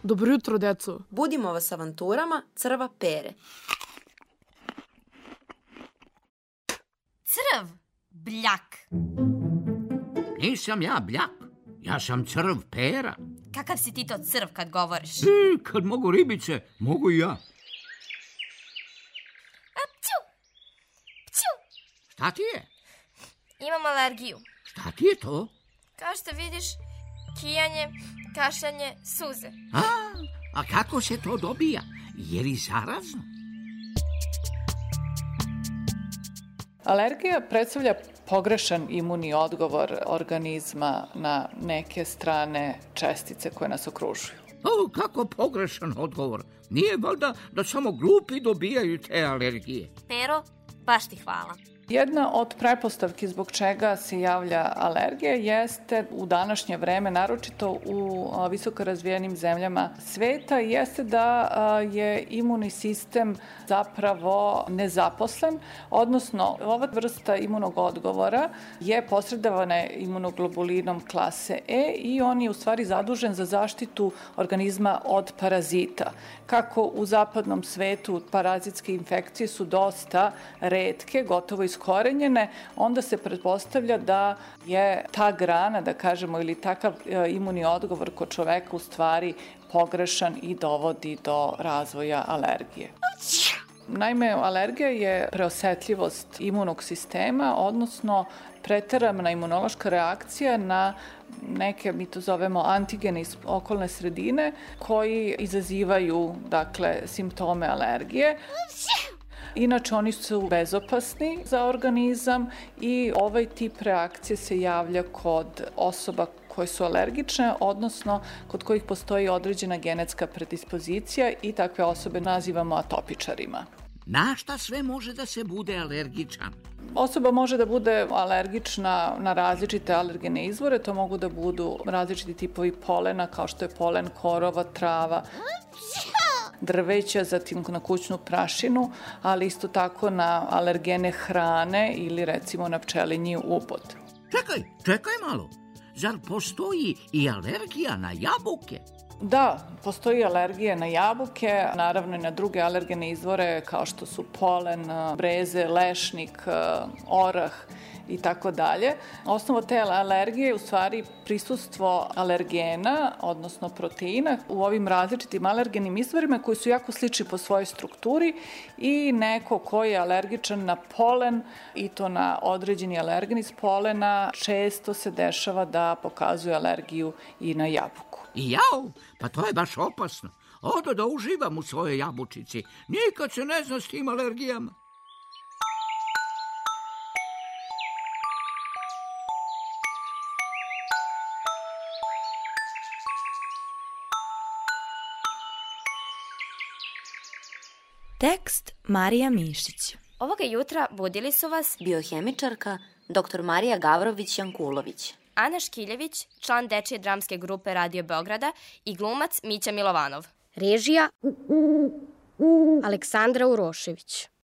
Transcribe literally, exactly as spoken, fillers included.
Dobro jutro, deco. Budimo vas avanturama Crva Pere. Crv, bljak. Nisam ja bljak, ja sam Crv Pera. Kakav si ti to crv kad govoriš? E, kad mogu ribice, mogu i ja. Pću, pću. Šta ti je? Imam alergiju. Šta ti je to? Kao što vidiš, kijanje, kašljanje, suze. A, a kako se to dobija? Je li zarazno? Alergija predstavlja pogrešan imunni odgovor organizma na neke strane čestice koje nas okružuju. O, kako pogrešan odgovor. Nije valjda da samo glupi dobijaju te alergije. Pero, baš ti hvala. Jedna od pretpostavki zbog čega se javlja alergija jeste u današnje vreme, naročito u visoko razvijenim zemljama sveta, jeste da je imunni sistem zapravo nezaposlen, odnosno ova vrsta imunog odgovora je posredovana imunoglobulinom klase E i on je u stvari zadužen za zaštitu organizma od parazita. Kako u zapadnom svetu parazitske infekcije su dosta retke, gotovo iskorenjene, onda se pretpostavlja da je ta grana, da kažemo, ili takav imunni odgovor kod čoveka u stvari pogrešan i dovodi do razvoja alergije. Naime, alergija je preosetljivost imunog sistema, odnosno preterana imunološka reakcija na neke, mi to zovemo antigene iz okolne sredine, koji izazivaju, dakle, simptome alergije. Inače, oni su bezopasni za organizam i ovaj tip reakcije se javlja kod osoba koje su alergične, odnosno kod kojih postoji određena genetska predispozicija i takve osobe nazivamo atopičarima. Na šta sve može da se bude alergičan? Osoba može da bude alergična na različite alergene izvore, to mogu da budu različiti tipovi polena, kao što je polen korova, trava, drveća, zatim na kućnu prašinu, ali isto tako na alergene hrane ili recimo na pčelinji ubod. Čekaj, čekaj malo. Zar postoji i alergija na jabuke? Da, postoji alergija na jabuke, naravno i na druge alergene izvore kao što su polen, breze, lešnik, orah i tako dalje. Osnova te alergije je u stvari prisustvo alergena, odnosno proteina u ovim različitim alergenim izvorima koji su jako slični po svojoj strukturi i neko koji je alergičan na polen i to na određeni alergen iz polena često se dešava da pokazuje alergiju i na jabuku. I jao, pa to je baš opasno. Odo da uživam u svojoj jabučici. Nikad se ne zna s tim alergijama. Tekst Marija Mišić. Ovoga jutra budili su vas biohemičarka doktor Marija Gavrović-Jankulović, Ana Škiljević, član dečije dramske grupe Radio Beograda i glumac Mića Milovanov. Režija Aleksandra Urošević.